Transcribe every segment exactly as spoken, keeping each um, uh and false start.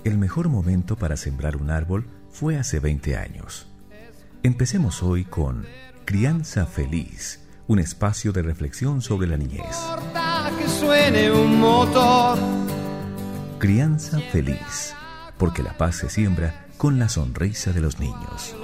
El mejor momento para sembrar un árbol fue hace veinte años. Empecemos hoy con Crianza Feliz, un espacio de reflexión sobre la niñez. Que suene un motor. Crianza Feliz, porque la paz se siembra con la sonrisa de los niños.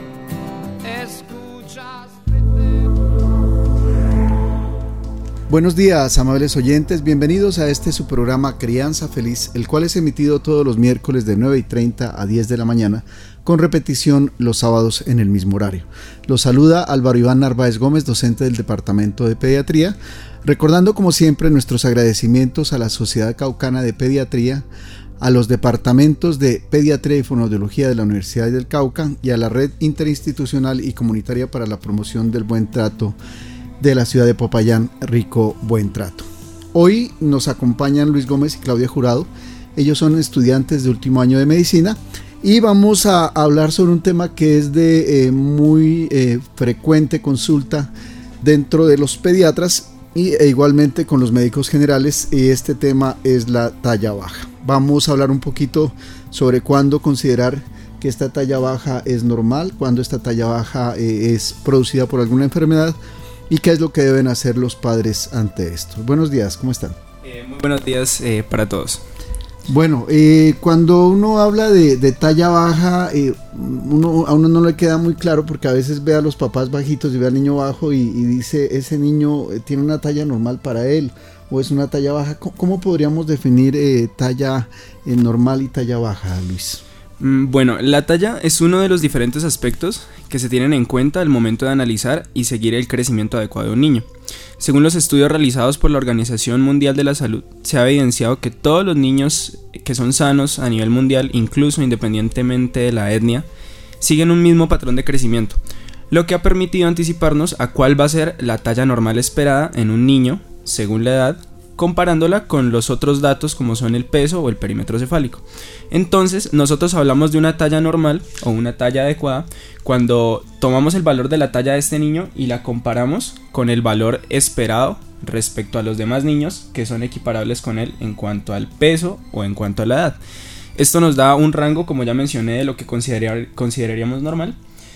Buenos días, amables oyentes, bienvenidos a este su programa Crianza Feliz, el cual es emitido todos los miércoles de nueve y treinta a diez de la mañana, con repetición los sábados en el mismo horario. Los saluda Álvaro Iván Narváez Gómez, docente del Departamento de Pediatría, recordando como siempre nuestros agradecimientos a la Sociedad Caucana de Pediatría, a los departamentos de Pediatría y Fonoaudiología de la Universidad del Cauca y a la Red Interinstitucional y Comunitaria para la Promoción del Buen Trato de la ciudad de Popayán, Rico Buen Trato. Hoy nos acompañan Luis Gómez y Claudia Jurado. Ellos son estudiantes de último año de medicina y vamos a hablar sobre un tema que es de eh, muy eh, frecuente consulta dentro de los pediatras y e igualmente con los médicos generales, y este tema es la talla baja. Vamos a hablar un poquito sobre cuándo considerar que esta talla baja es normal, cuándo esta talla baja eh, es producida por alguna enfermedad, y qué es lo que deben hacer los padres ante esto. Buenos días, ¿cómo están? Eh, muy buenos días eh, para todos. Bueno, eh, cuando uno habla de, de talla baja, eh, uno, a uno no le queda muy claro, porque a veces ve a los papás bajitos y ve al niño bajo y, y dice, ese niño tiene una talla normal para él, o es una talla baja. ¿Cómo, cómo podríamos definir eh, talla eh, normal y talla baja, Luis? Bueno, la talla es uno de los diferentes aspectos que se tienen en cuenta al momento de analizar y seguir el crecimiento adecuado de un niño. Según los estudios realizados por la Organización Mundial de la Salud, se ha evidenciado que todos los niños que son sanos a nivel mundial, incluso independientemente de la etnia, siguen un mismo patrón de crecimiento, lo que ha permitido anticiparnos a cuál va a ser la talla normal esperada en un niño, según la edad, comparándola con los otros datos como son el peso o el perímetro cefálico. Entonces, nosotros hablamos de una talla normal o una talla adecuada cuando tomamos el valor de la talla de este niño y la comparamos con el valor esperado respecto a los demás niños que son equiparables con él en cuanto al peso o en cuanto a la edad. Esto nos da un rango, como ya mencioné, de lo que considerar, consideraríamos normal.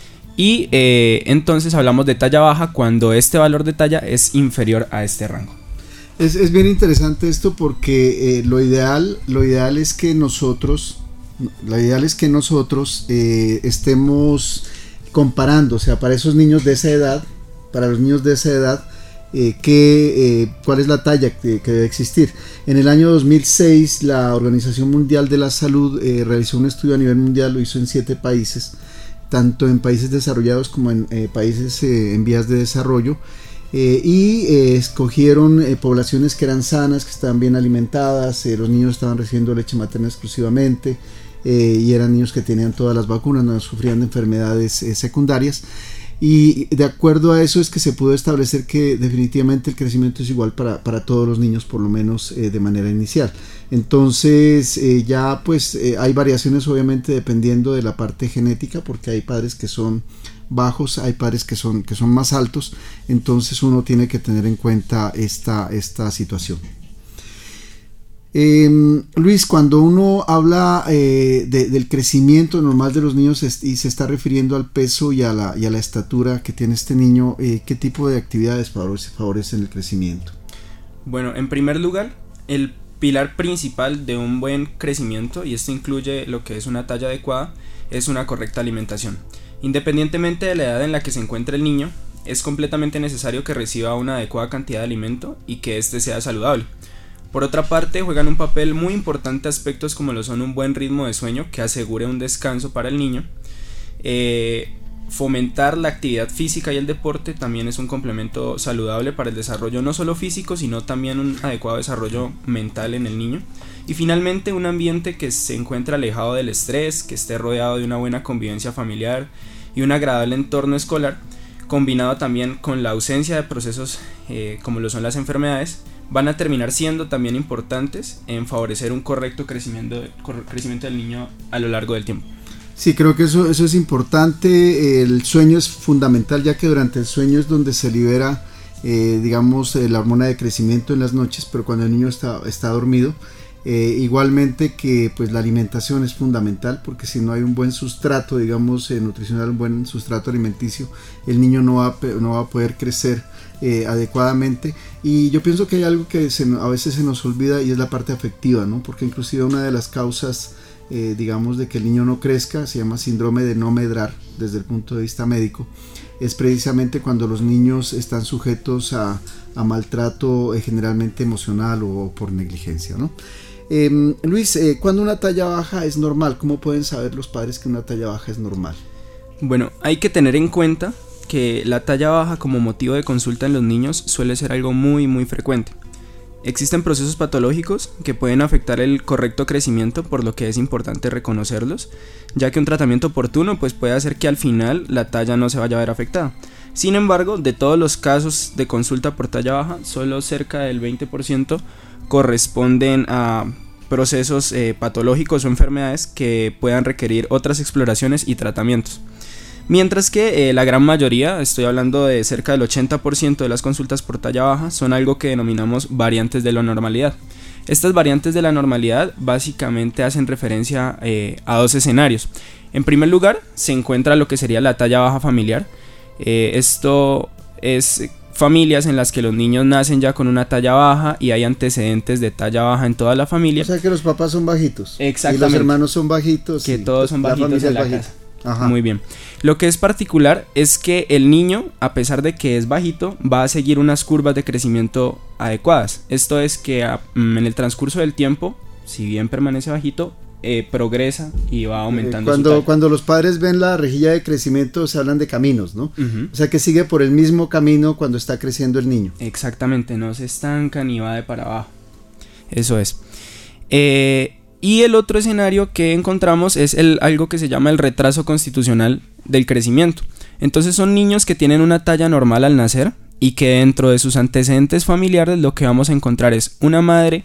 Y eh, entonces hablamos de talla baja cuando este valor de talla es inferior a este rango. Es, es bien interesante esto porque eh, lo ideal, lo ideal es que nosotros, lo ideal es que nosotros eh, estemos comparando, o sea, para esos niños de esa edad, para los niños de esa edad, eh, que, eh, cuál es la talla que, que debe existir. En el año dos mil seis, la Organización Mundial de la Salud eh, realizó un estudio a nivel mundial, lo hizo en siete países, tanto en países desarrollados como en eh, países eh, en vías de desarrollo. Eh, y eh, escogieron eh, poblaciones que eran sanas, que estaban bien alimentadas, eh, los niños estaban recibiendo leche materna exclusivamente eh, y eran niños que tenían todas las vacunas, no sufrían de enfermedades eh, secundarias, y de acuerdo a eso es que se pudo establecer que definitivamente el crecimiento es igual para, para todos los niños, por lo menos eh, de manera inicial. Entonces eh, ya pues eh, hay variaciones obviamente dependiendo de la parte genética, porque hay padres que son bajos, hay padres que son, que son más altos, entonces uno tiene que tener en cuenta esta, esta situación. Eh, Luis, cuando uno habla eh, de, del crecimiento normal de los niños y se está refiriendo al peso y a la, y a la estatura que tiene este niño, eh, ¿qué tipo de actividades favorecen el crecimiento? Bueno, en primer lugar, el pilar principal de un buen crecimiento, y esto incluye lo que es una talla adecuada, es una correcta alimentación. Independientemente de la edad en la que se encuentre el niño, es completamente necesario que reciba una adecuada cantidad de alimento y que éste sea saludable. Por otra parte, juegan un papel muy importante aspectos como lo son un buen ritmo de sueño que asegure un descanso para el niño. Eh, fomentar la actividad física y el deporte también es un complemento saludable para el desarrollo no solo físico, sino también un adecuado desarrollo mental en el niño. Y finalmente, un ambiente que se encuentre alejado del estrés, que esté rodeado de una buena convivencia familiar y un agradable entorno escolar, combinado también con la ausencia de procesos eh, como lo son las enfermedades, van a terminar siendo también importantes en favorecer un correcto crecimiento, crecimiento del niño a lo largo del tiempo. Sí, creo que eso, eso es importante. El sueño es fundamental, ya que durante el sueño es donde se libera eh, digamos, eh, la hormona de crecimiento en las noches, pero cuando el niño está, está dormido, Eh, igualmente que pues la alimentación es fundamental, porque si no hay un buen sustrato, digamos, eh, nutricional, un buen sustrato alimenticio, el niño no va, no va a poder crecer eh, adecuadamente. Y yo pienso que hay algo que se, a veces se nos olvida, y es la parte afectiva, ¿no? Porque inclusive una de las causas eh, digamos de que el niño no crezca se llama síndrome de no medrar desde el punto de vista médico. Es precisamente cuando los niños están sujetos a, a maltrato eh, generalmente emocional o por negligencia, ¿no? Eh, Luis, eh, ¿cuándo una talla baja es normal? ¿Cómo pueden saber los padres que una talla baja es normal? Bueno, hay que tener en cuenta que la talla baja como motivo de consulta en los niños suele ser algo muy muy frecuente. Existen procesos patológicos que pueden afectar el correcto crecimiento, por lo que es importante reconocerlos, ya que un tratamiento oportuno pues, puede hacer que al final la talla no se vaya a ver afectada. Sin embargo, de todos los casos de consulta por talla baja, solo cerca del veinte por ciento corresponden a procesos eh, patológicos o enfermedades que puedan requerir otras exploraciones y tratamientos. Mientras que eh, la gran mayoría, estoy hablando de cerca del ochenta por ciento de las consultas por talla baja, son algo que denominamos variantes de la normalidad. Estas variantes de la normalidad básicamente hacen referencia eh, a dos escenarios. En primer lugar, se encuentra lo que sería la talla baja familiar. Eh, esto es familias en las que los niños nacen ya con una talla baja y hay antecedentes de talla baja en toda la familia. O sea que los papás son bajitos. Exactamente. Y los hermanos son bajitos. Que todos son bajitos en la bajita. casa. Ajá. Muy bien. Lo que es particular es que el niño, a pesar de que es bajito, va a seguir unas curvas de crecimiento adecuadas. Esto es que a, en el transcurso del tiempo, si bien permanece bajito, eh, progresa y va aumentando cuando, su talla. Cuando los padres ven la rejilla de crecimiento se hablan de caminos, ¿no? Uh-huh. O sea que sigue por el mismo camino cuando está creciendo el niño. Exactamente, no se estanca ni va de para abajo. Eso es. Eh... Y el otro escenario que encontramos es el, algo que se llama el retraso constitucional del crecimiento. Entonces son niños que tienen una talla normal al nacer y que dentro de sus antecedentes familiares lo que vamos a encontrar es una madre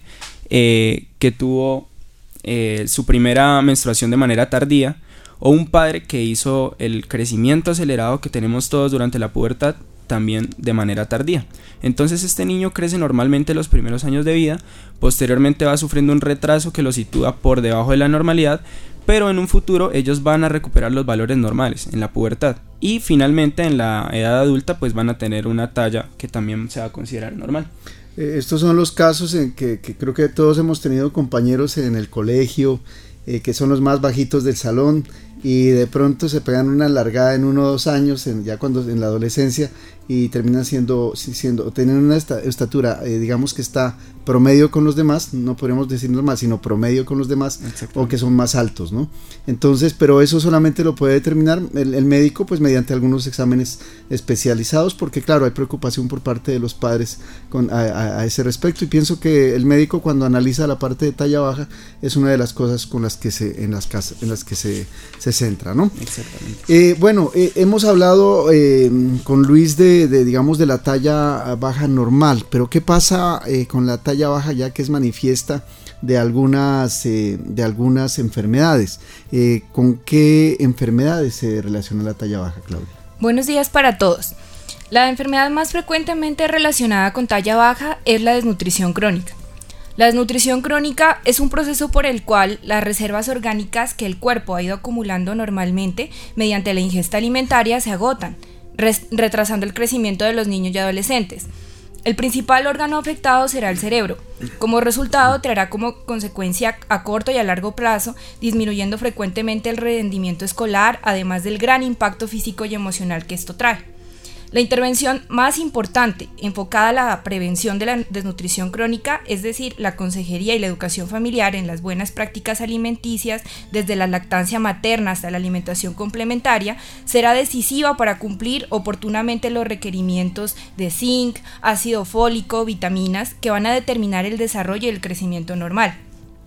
eh, que tuvo eh, su primera menstruación de manera tardía, o un padre que hizo el crecimiento acelerado que tenemos todos durante la pubertad también de manera tardía. Entonces este niño crece normalmente los primeros años de vida, posteriormente va sufriendo un retraso que lo sitúa por debajo de la normalidad, pero en un futuro ellos van a recuperar los valores normales en la pubertad y finalmente en la edad adulta pues van a tener una talla que también se va a considerar normal. Eh, estos son los casos en que, que creo que todos hemos tenido compañeros en el colegio eh, que son los más bajitos del salón y de pronto se pegan una largada en uno o dos años, en, ya cuando en la adolescencia, y terminan siendo, siendo teniendo una estatura, eh, digamos que está promedio con los demás, no podríamos decir normal, sino promedio con los demás, o que son más altos, ¿no? Entonces, pero eso solamente lo puede determinar el, el médico, pues mediante algunos exámenes especializados, porque claro, hay preocupación por parte de los padres con, a, a, a ese respecto, y pienso que el médico cuando analiza la parte de talla baja es una de las cosas con las que se, en las, casas, en las que se, se centra, ¿no? Exactamente. Eh, bueno, eh, hemos hablado eh, con Luis de De, digamos de la talla baja normal, pero ¿qué pasa eh, con la talla baja ya que es manifiesta de algunas eh, de algunas enfermedades? Eh, ¿Con qué enfermedades se relaciona la talla baja, Claudia? Buenos días para todos. La enfermedad más frecuentemente relacionada con talla baja es la desnutrición crónica. La desnutrición crónica es un proceso por el cual las reservas orgánicas que el cuerpo ha ido acumulando normalmente mediante la ingesta alimentaria se agotan, retrasando el crecimiento de los niños y adolescentes. El principal órgano afectado será el cerebro. Como resultado, traerá como consecuencia a corto y a largo plazo, disminuyendo frecuentemente el rendimiento escolar, además del gran impacto físico y emocional que esto trae. La intervención más importante, enfocada a la prevención de la desnutrición crónica, es decir, la consejería y la educación familiar en las buenas prácticas alimenticias, desde la lactancia materna hasta la alimentación complementaria, será decisiva para cumplir oportunamente los requerimientos de zinc, ácido fólico, vitaminas, que van a determinar el desarrollo y el crecimiento normal.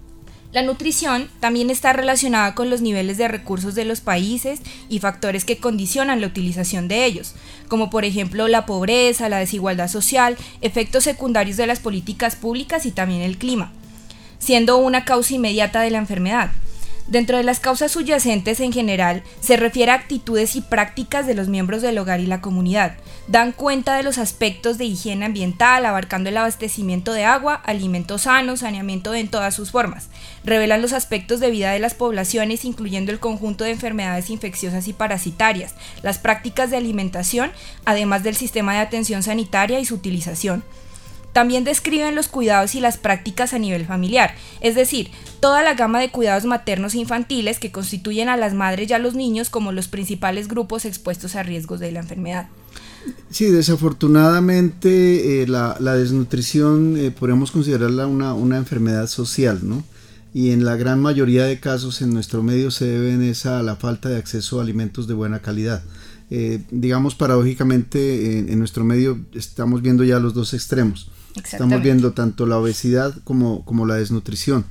La nutrición también está relacionada con los niveles de recursos de los países y factores que condicionan la utilización de ellos, como por ejemplo la pobreza, la desigualdad social, efectos secundarios de las políticas públicas y también el clima, siendo una causa inmediata de la enfermedad. Dentro de las causas subyacentes en general, se refiere a actitudes y prácticas de los miembros del hogar y la comunidad. Dan cuenta de los aspectos de higiene ambiental, abarcando el abastecimiento de agua, alimentos sanos, saneamiento en todas sus formas. Revelan los aspectos de vida de las poblaciones, incluyendo el conjunto de enfermedades infecciosas y parasitarias, las prácticas de alimentación, además del sistema de atención sanitaria y su utilización. También describen los cuidados y las prácticas a nivel familiar, es decir, toda la gama de cuidados maternos e infantiles que constituyen a las madres y a los niños como los principales grupos expuestos a riesgos de la enfermedad. Sí, desafortunadamente eh, la, la desnutrición eh, podríamos considerarla una, una enfermedad social, ¿no? Y en la gran mayoría de casos en nuestro medio se deben esa, a la falta de acceso a alimentos de buena calidad. Eh, digamos, paradójicamente en, en nuestro medio estamos viendo ya los dos extremos. Estamos viendo tanto la obesidad como, como la desnutrición.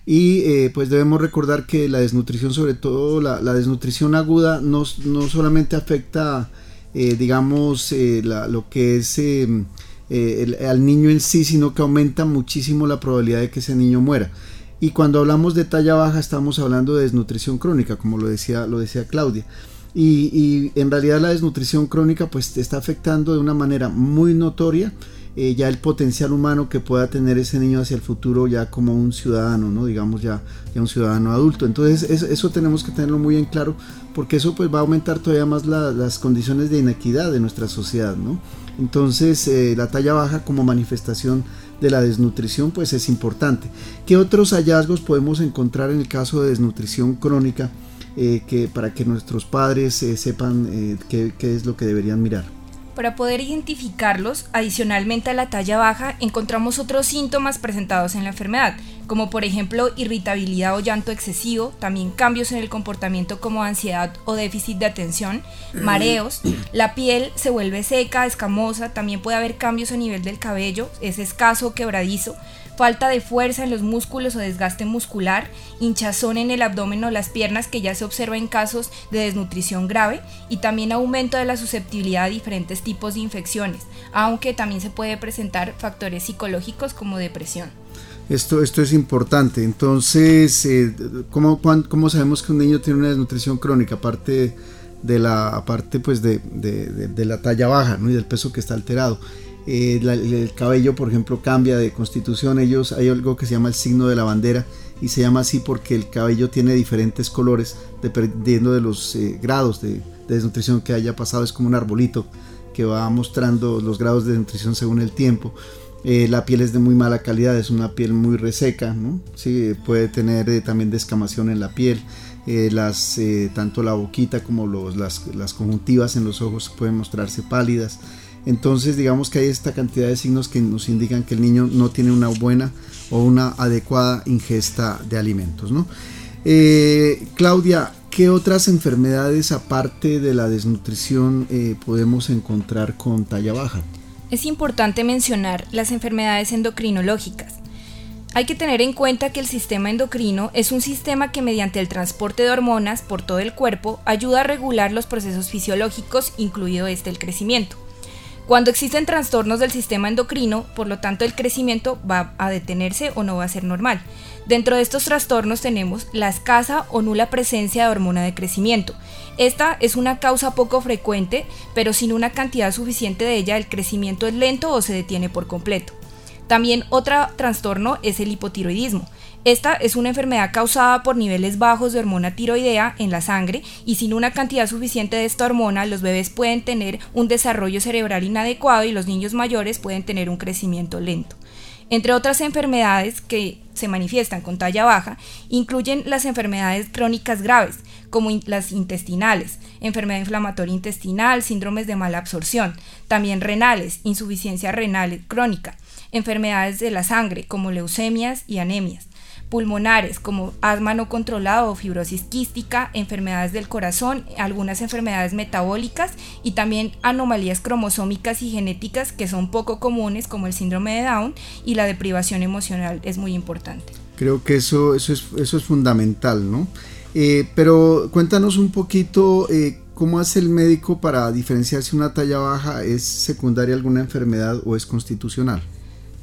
Y eh, pues debemos recordar que la desnutrición, sobre todo la, la desnutrición aguda, no, no solamente afecta, eh, digamos, eh, la, lo que es eh, eh, el, al niño en sí, sino que aumenta muchísimo la probabilidad de que ese niño muera. Y cuando hablamos de talla baja estamos hablando de desnutrición crónica, como lo decía, lo decía Claudia. Y, y en realidad la desnutrición crónica pues te está afectando de una manera muy notoria eh, ya el potencial humano que pueda tener ese niño hacia el futuro ya como un ciudadano, ¿no? Digamos ya, ya un ciudadano adulto. Entonces eso, eso tenemos que tenerlo muy en claro, porque eso pues va a aumentar todavía más la, las condiciones de inequidad de nuestra sociedad, ¿no? Entonces eh, la talla baja como manifestación de la desnutrición pues es importante. ¿Qué otros hallazgos podemos encontrar en el caso de desnutrición crónica? Eh, que para que nuestros padres eh, sepan eh, qué, qué es lo que deberían mirar. Para poder identificarlos, adicionalmente a la talla baja, encontramos otros síntomas presentados en la enfermedad, como por ejemplo irritabilidad o llanto excesivo, también cambios en el comportamiento como ansiedad o déficit de atención, mareos, la piel se vuelve seca, escamosa, también puede haber cambios a nivel del cabello, es escaso o quebradizo, falta de fuerza en los músculos o desgaste muscular, hinchazón en el abdomen o las piernas que ya se observa en casos de desnutrición grave y también aumento de la susceptibilidad a diferentes tipos de infecciones, aunque también se puede presentar factores psicológicos como depresión. Esto, esto es importante. Entonces, eh, ¿cómo, ¿cómo sabemos que un niño tiene una desnutrición crónica? Aparte de la, aparte pues de, de, de, de la talla baja, ¿no? Y del peso que está alterado. Eh, la, el cabello, por ejemplo, cambia de constitución. Ellos, hay algo que se llama el signo de la bandera y se llama así porque el cabello tiene diferentes colores dependiendo de los eh, grados de, de desnutrición que haya pasado. Es como un arbolito que va mostrando los grados de desnutrición según el tiempo. Eh, la piel es de muy mala calidad, es una piel muy reseca, ¿no? Sí, puede tener eh, también descamación en la piel. Eh, las, eh, tanto la boquita como los, las, las conjuntivas en los ojos pueden mostrarse pálidas. Entonces digamos que hay esta cantidad de signos que nos indican que el niño no tiene una buena o una adecuada ingesta de alimentos, ¿no? Eh, Claudia, ¿qué otras enfermedades aparte de la desnutrición eh, podemos encontrar con talla baja? Es importante mencionar las enfermedades endocrinológicas. Hay que tener en cuenta que el sistema endocrino es un sistema que mediante el transporte de hormonas por todo el cuerpo ayuda a regular los procesos fisiológicos, incluido este el crecimiento. Cuando existen trastornos del sistema endocrino, por lo tanto el crecimiento va a detenerse o no va a ser normal. Dentro de estos trastornos tenemos la escasa o nula presencia de hormona de crecimiento. Esta es una causa poco frecuente, pero sin una cantidad suficiente de ella el crecimiento es lento o se detiene por completo. También otro trastorno es el hipotiroidismo. Esta es una enfermedad causada por niveles bajos de hormona tiroidea en la sangre y sin una cantidad suficiente de esta hormona los bebés pueden tener un desarrollo cerebral inadecuado y los niños mayores pueden tener un crecimiento lento. Entre otras enfermedades que se manifiestan con talla baja, incluyen las enfermedades crónicas graves, como in- las intestinales, enfermedad inflamatoria intestinal, síndromes de mala absorción, también renales, insuficiencia renal crónica, enfermedades de la sangre, como leucemias y anemias, pulmonares como asma no controlado o fibrosis quística, enfermedades del corazón, algunas enfermedades metabólicas y también anomalías cromosómicas y genéticas que son poco comunes como el síndrome de Down y la deprivación emocional es muy importante. Creo que eso, eso, es, eso es fundamental, ¿no? Eh, pero cuéntanos un poquito eh, cómo hace el médico para diferenciar si una talla baja es secundaria a alguna enfermedad o es constitucional.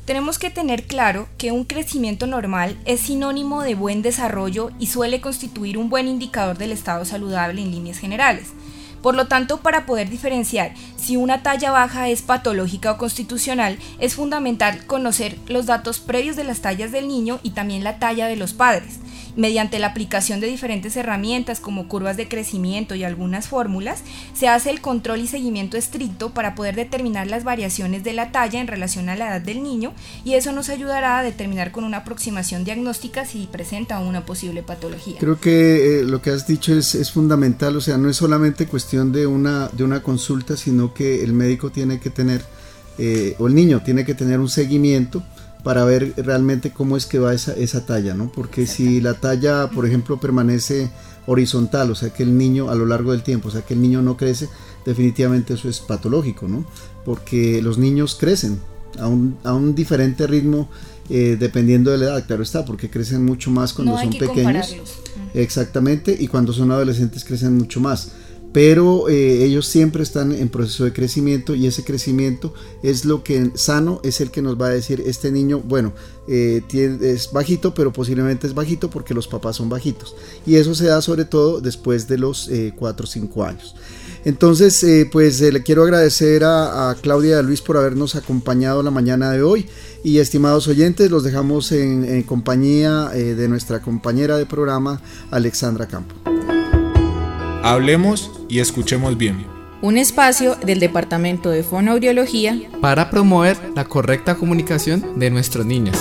Tenemos que tener claro que un crecimiento normal es sinónimo de buen desarrollo y suele constituir un buen indicador del estado saludable en líneas generales. Por lo tanto, para poder diferenciar si una talla baja es patológica o constitucional, es fundamental conocer los datos previos de las tallas del niño y también la talla de los padres. Mediante la aplicación de diferentes herramientas como curvas de crecimiento y algunas fórmulas, se hace el control y seguimiento estricto para poder determinar las variaciones de la talla en relación a la edad del niño, y eso nos ayudará a determinar con una aproximación diagnóstica si presenta una posible patología. Creo que eh, lo que has dicho es, es fundamental, o sea, no es solamente cuestión de una, de una consulta, sino que el médico tiene que tener, eh, o el niño tiene que tener un seguimiento para ver realmente cómo es que va esa, esa talla, ¿no? Porque si la talla, por ejemplo, permanece horizontal, o sea que el niño a lo largo del tiempo, o sea que el niño no crece, definitivamente eso es patológico, ¿no? Porque los niños crecen a un, a un diferente ritmo eh, dependiendo de la edad, claro está, porque crecen mucho más cuando no son hay que pequeños. compararlos. Exactamente, y cuando son adolescentes crecen mucho más. Pero eh, ellos siempre están en proceso de crecimiento, y ese crecimiento es lo que sano es el que nos va a decir este niño, bueno, eh, tiene, es bajito, pero posiblemente es bajito porque los papás son bajitos, y eso se da sobre todo después de los cuatro o cinco años. Entonces eh, pues eh, le quiero agradecer a, a Claudia y a Luis por habernos acompañado la mañana de hoy, y estimados oyentes, los dejamos en, en compañía eh, de nuestra compañera de programa, Alexandra Campo. Hablemos y escuchemos bien. Un espacio del Departamento de Fonoaudiología para promover la correcta comunicación de nuestros niños.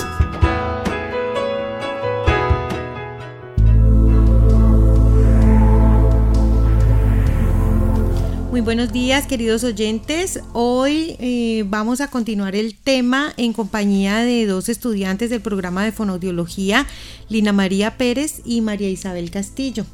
Muy buenos días, queridos oyentes. Hoy eh, vamos a continuar el tema en compañía de dos estudiantes del programa de Fonoaudiología, Lina María Pérez y María Isabel Castillo.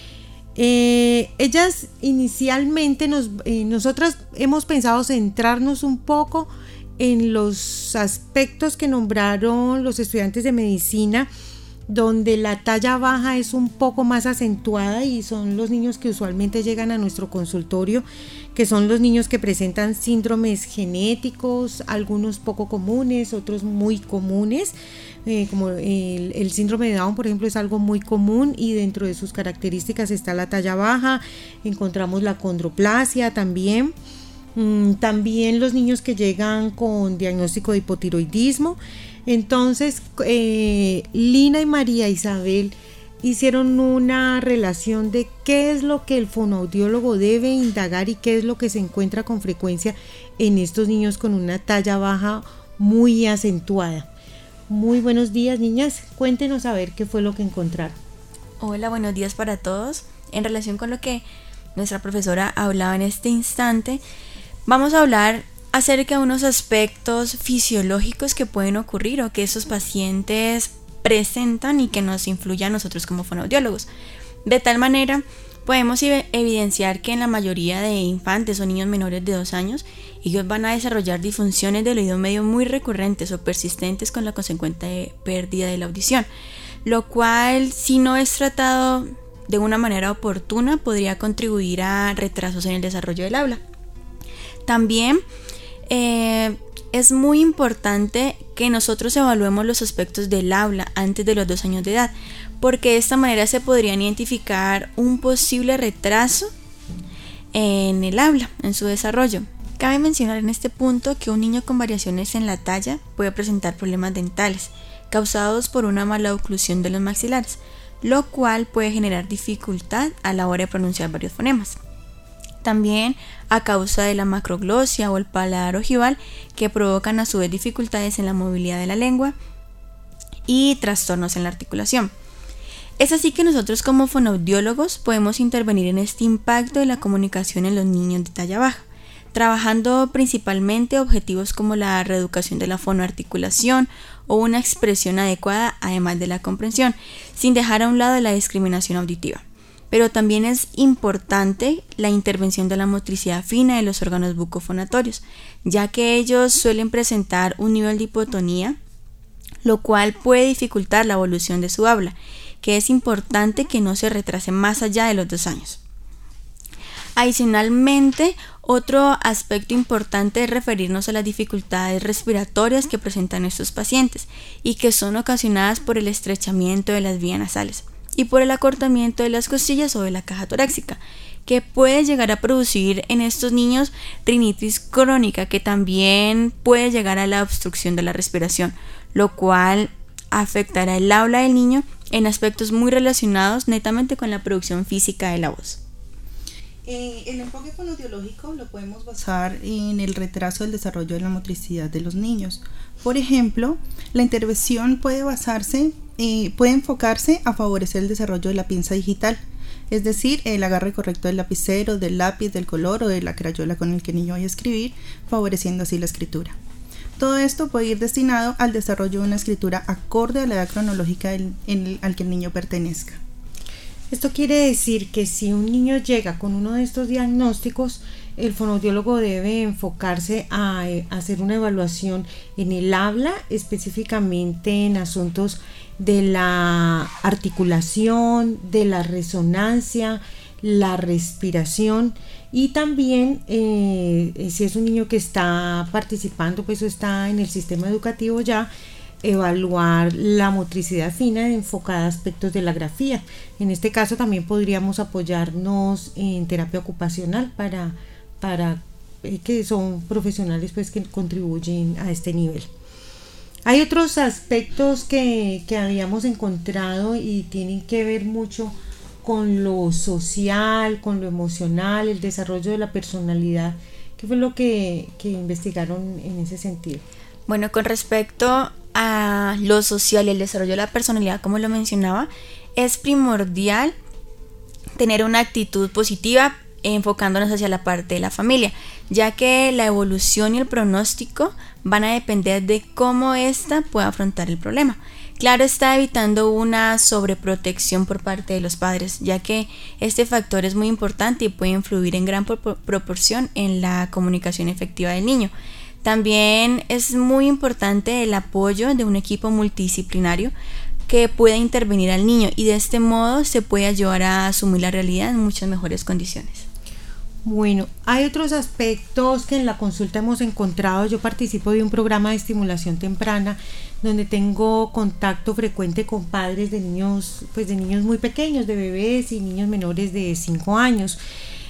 Eh, ellas inicialmente, nos, eh, nosotras hemos pensado centrarnos un poco en los aspectos que nombraron los estudiantes de medicina, donde la talla baja es un poco más acentuada, y son los niños que usualmente llegan a nuestro consultorio, que son los niños que presentan síndromes genéticos, algunos poco comunes, otros muy comunes. Eh, como el, el síndrome de Down, por ejemplo, es algo muy común, y dentro de sus características está la talla baja. Encontramos la condroplasia también. Mm, también los niños que llegan con diagnóstico de hipotiroidismo. Entonces, eh, Lina y María Isabel hicieron una relación de qué es lo que el fonoaudiólogo debe indagar y qué es lo que se encuentra con frecuencia en estos niños con una talla baja muy acentuada. Muy buenos días, niñas. Cuéntenos a ver qué fue lo que encontraron. Hola, buenos días para todos. En relación con lo que nuestra profesora hablaba en este instante, vamos a hablar acerca de unos aspectos fisiológicos que pueden ocurrir o que esos pacientes presentan y que nos influyen a nosotros como fonoaudiólogos. De tal manera, podemos evidenciar que en la mayoría de infantes o niños menores de dos años, ellos van a desarrollar disfunciones del oído medio muy recurrentes o persistentes, con la consecuente pérdida de la audición, lo cual, si no es tratado de una manera oportuna, podría contribuir a retrasos en el desarrollo del habla. También eh, es muy importante que nosotros evaluemos los aspectos del habla antes de los dos años de edad, porque de esta manera se podrían identificar un posible retraso en el habla, en su desarrollo. Cabe mencionar en este punto que un niño con variaciones en la talla puede presentar problemas dentales causados por una mala oclusión de los maxilares, lo cual puede generar dificultad a la hora de pronunciar varios fonemas. También a causa de la macroglosia o el paladar ojival, que provocan a su vez dificultades en la movilidad de la lengua y trastornos en la articulación. Es así que nosotros como fonoaudiólogos podemos intervenir en este impacto de la comunicación en los niños de talla baja, trabajando principalmente objetivos como la reeducación de la fonoarticulación o una expresión adecuada, además de la comprensión, sin dejar a un lado la discriminación auditiva. Pero también es importante la intervención de la motricidad fina de los órganos bucofonatorios, ya que ellos suelen presentar un nivel de hipotonía, lo cual puede dificultar la evolución de su habla, que es importante que no se retrase más allá de los dos años. Adicionalmente, otro aspecto importante es referirnos a las dificultades respiratorias que presentan estos pacientes y que son ocasionadas por el estrechamiento de las vías nasales y por el acortamiento de las costillas o de la caja torácica, que puede llegar a producir en estos niños rinitis crónica, que también puede llegar a la obstrucción de la respiración, lo cual afectará el habla del niño en aspectos muy relacionados netamente con la producción física de la voz. Eh, el enfoque fonoaudiológico lo podemos basar en el retraso del desarrollo de la motricidad de los niños. Por ejemplo, la intervención puede basarse, eh, puede enfocarse a favorecer el desarrollo de la pinza digital, es decir, el agarre correcto del lapicero, del lápiz, del color o de la crayola con el que el niño vaya a escribir, favoreciendo así la escritura. Todo esto puede ir destinado al desarrollo de una escritura acorde a la edad cronológica del, en el, al que el niño pertenezca. Esto quiere decir que si un niño llega con uno de estos diagnósticos, el fonoaudiólogo debe enfocarse a, a hacer una evaluación en el habla, específicamente en asuntos de la articulación, de la resonancia, la respiración, y también eh, si es un niño que está participando, pues está en el sistema educativo ya, evaluar la motricidad fina enfocada a aspectos de la grafía. En este caso también podríamos apoyarnos en terapia ocupacional para, para eh, que son profesionales pues que contribuyen a este nivel. Hay otros aspectos que, que habíamos encontrado y tienen que ver mucho con lo social, con lo emocional, el desarrollo de la personalidad. ¿Qué fue lo que, que investigaron en ese sentido? Bueno, con respecto a lo social y el desarrollo de la personalidad, como lo mencionaba, es primordial tener una actitud positiva enfocándonos hacia la parte de la familia, ya que la evolución y el pronóstico van a depender de cómo ésta pueda afrontar el problema. Claro, está evitando una sobreprotección por parte de los padres, ya que este factor es muy importante y puede influir en gran pro- proporción en la comunicación efectiva del niño. También es muy importante el apoyo de un equipo multidisciplinario que pueda intervenir al niño, y de este modo se puede ayudar a asumir la realidad en muchas mejores condiciones. Bueno, hay otros aspectos que en la consulta hemos encontrado. Yo participo de un programa de estimulación temprana donde tengo contacto frecuente con padres de niños, pues de niños muy pequeños, de bebés y niños menores de cinco años.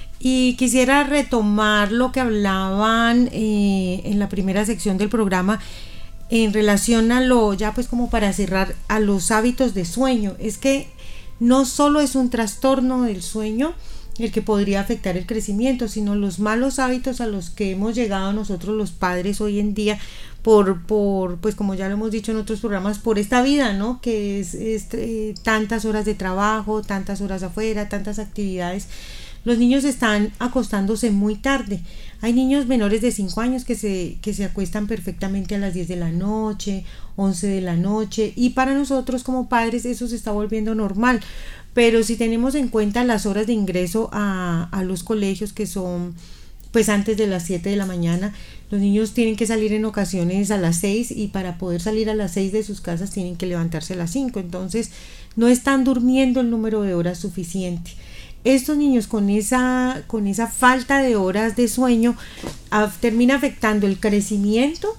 Y quisiera retomar lo que hablaban eh, en la primera sección del programa en relación a lo, ya pues como para cerrar, a los hábitos de sueño. Es que no solo es un trastorno del sueño el que podría afectar el crecimiento, sino los malos hábitos a los que hemos llegado nosotros los padres hoy en día por, por pues como ya lo hemos dicho en otros programas, por esta vida, ¿no? Que es, es eh, tantas horas de trabajo, tantas horas afuera, tantas actividades. Los niños están acostándose muy tarde. Hay niños menores de cinco años que se, que se acuestan perfectamente a las diez de la noche, once de la noche, y para nosotros como padres eso se está volviendo normal. Pero si tenemos en cuenta las horas de ingreso a, a los colegios, que son pues antes de las siete de la mañana, los niños tienen que salir en ocasiones a las seis, y para poder salir a las seis de sus casas tienen que levantarse a las cinco, entonces no están durmiendo el número de horas suficiente. Estos niños con esa, con esa falta de horas de sueño a, termina afectando el crecimiento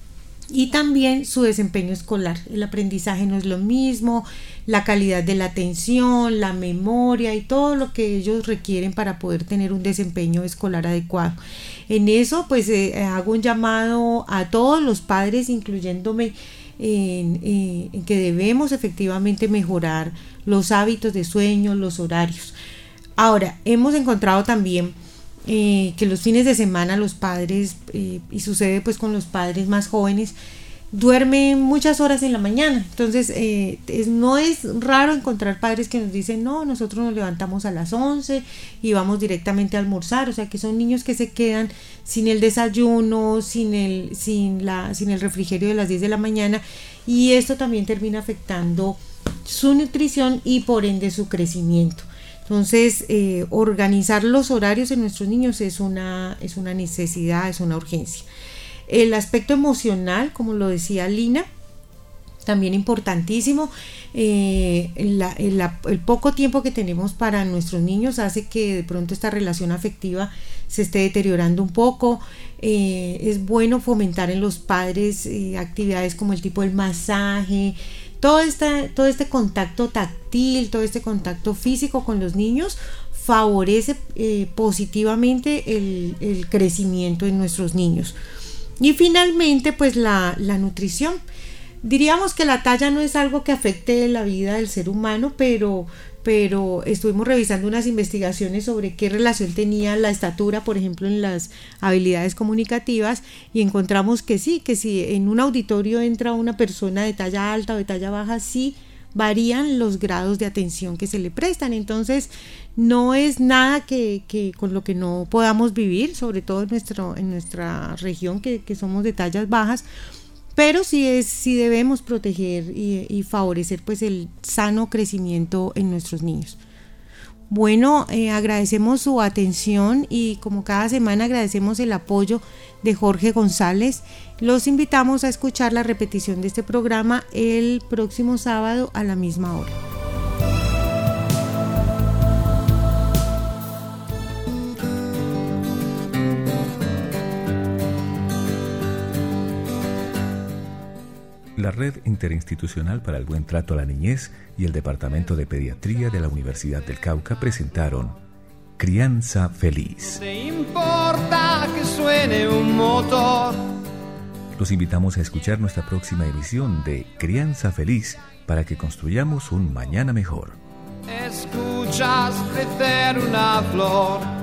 y también su desempeño escolar. El aprendizaje no es lo mismo, la calidad de la atención, la memoria y todo lo que ellos requieren para poder tener un desempeño escolar adecuado. En eso pues eh, hago un llamado a todos los padres, incluyéndome, en, en, en que debemos efectivamente mejorar los hábitos de sueño, los horarios. Ahora, hemos encontrado también eh, que los fines de semana los padres, eh, y sucede pues con los padres más jóvenes, duermen muchas horas en la mañana. Entonces eh, es, no es raro encontrar padres que nos dicen, no, nosotros nos levantamos a las once y vamos directamente a almorzar. O sea que son niños que se quedan sin el desayuno, sin el, sin la, sin el refrigerio de las diez de la mañana, y esto también termina afectando su nutrición y por ende su crecimiento. Entonces, eh, organizar los horarios en nuestros niños es una, es una necesidad, es una urgencia. El aspecto emocional, como lo decía Lina, también importantísimo. Eh, la, la, el poco tiempo que tenemos para nuestros niños hace que de pronto esta relación afectiva se esté deteriorando un poco. Eh, es bueno fomentar en los padres eh, actividades como el tipo del masaje, todo este, todo este contacto táctil, todo este contacto físico con los niños favorece eh, positivamente el, el crecimiento en nuestros niños. Y finalmente, pues la, la nutrición. Diríamos que la talla no es algo que afecte la vida del ser humano, pero, pero estuvimos revisando unas investigaciones sobre qué relación tenía la estatura, por ejemplo, en las habilidades comunicativas, y encontramos que sí, que si en un auditorio entra una persona de talla alta o de talla baja, sí varían los grados de atención que se le prestan. Entonces no es nada que, que con lo que no podamos vivir, sobre todo en, nuestro, en nuestra región que, que somos de tallas bajas, pero sí, es, sí debemos proteger y, y favorecer pues el sano crecimiento en nuestros niños. Bueno, eh, agradecemos su atención y como cada semana agradecemos el apoyo de Jorge González. Los invitamos a escuchar la repetición de este programa el próximo sábado a la misma hora. La Red Interinstitucional para el Buen Trato a la Niñez y el Departamento de Pediatría de la Universidad del Cauca presentaron Crianza Feliz. ¿Te importa que suene un motor? Los invitamos a escuchar nuestra próxima emisión de Crianza Feliz para que construyamos un mañana mejor. Escuchas crecer una flor.